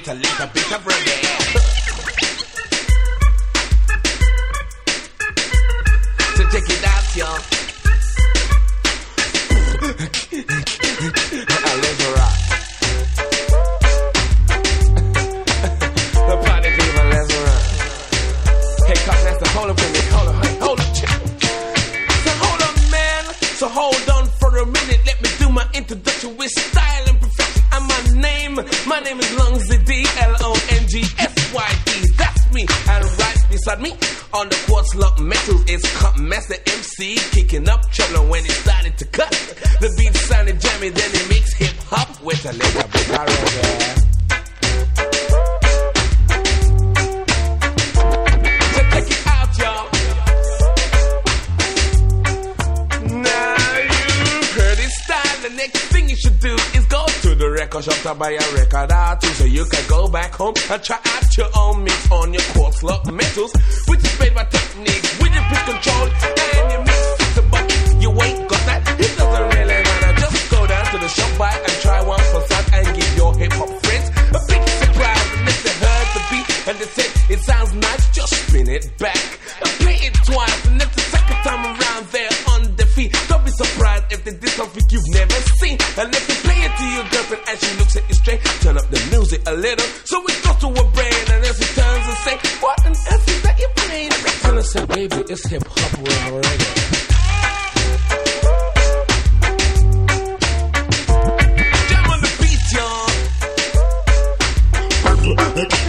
with a little bit of reggae. So check it out, y'all. Let's rock. The party people, let's rock. Hey, Cop Master, hold up a minute, hold up, chick. So hold up, man. So hold on for a minute. Let me do my introduction with style and perfection. And my name is Longzy D, Longsyde. That's me. And right beside me on the quartz lock metals is Cop Master MC, kicking up trouble when it started to cut. The beat sounded jammy, then he mix hip hop with a little bit of reggae. So check it out, y'all. Now you've heard his style. The next thing you should do is go to the record shop to buy a record or two, so you can go back home and try out your own mix on your quartz lock metals, which is made by Technique with your pick control and your mix fixer. But you ain't got that, it doesn't really matter. Just go down to the shop, buy and try one for sight and give your hip hop friends a big surprise. And if they heard the beat and they said it sounds nice, just spin it back and play it twice. And if the second time around they're on their feet, don't be surprised if they did something you've never seen. And if you play it to your girlfriend and she looks at you straight, turn up the music a little so it goes to her brain. And then she turns and say, what on earth is that you playing? Tell her, say, baby, it's hip hop with reggae. Jam on the beat, y'all.